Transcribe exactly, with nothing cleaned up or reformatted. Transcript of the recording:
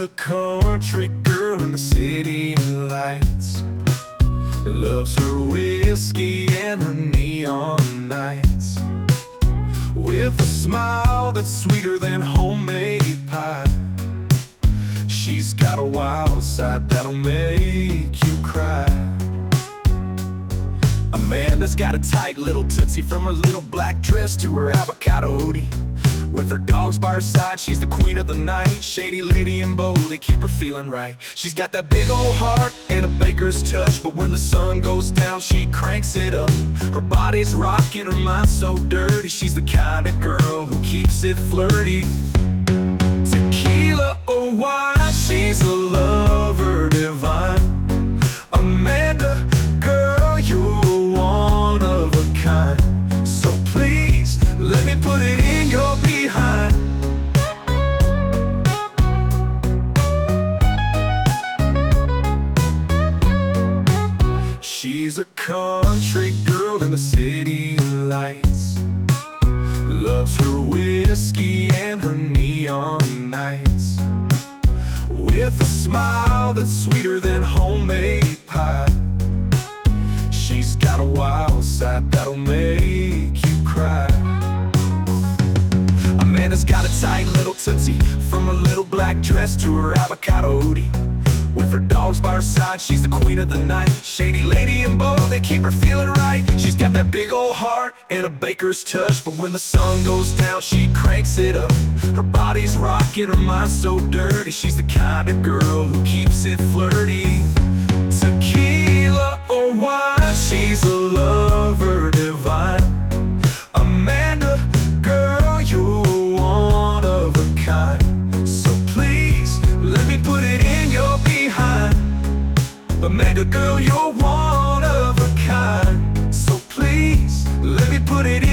a country girl in the city lights. Loves her whiskey and her neon nights. With a smile that's sweeter than homemade pie. She's got a wild side that'll make you cry. Amanda's got a tight little tootsie, from her little black dress to her avocado hoodie. With her dogs by her side, she's the queen of the night. Shady lady and bold, they keep her feeling right. She's got that big old heart and a baker's touch, but when the sun goes down, she cranks it up. Her body's rocking, her mind's so dirty. She's the kind of girl who keeps it flirty. Tequila or wine, she's a lover divine. Amanda, girl, you're one of a kind. So please, let me put it in your behind. She's a country girl in the city lights. Loves her whiskey and her neon nights. With a smile that's sweeter than homemade pie. She's got a wild side that'll make you cry. Amanda's got a tight little tootsie, from her little black dress to her avocado hoodie. With her dogs by her side, she's the queen of the night. Shady lady and bold, they keep her feeling right. She's got that big old heart and a baker's touch, but when the sun goes down, she cranks it up. Her body's rocking, her mind's so dirty. She's the kind of girl who keeps it flirty. Tequila or wine, she's a lover divine. Amanda, girl, you're one of a kind. So please, let me put it in your behind. Amanda, girl, you're one of a kind. So please, let me put it in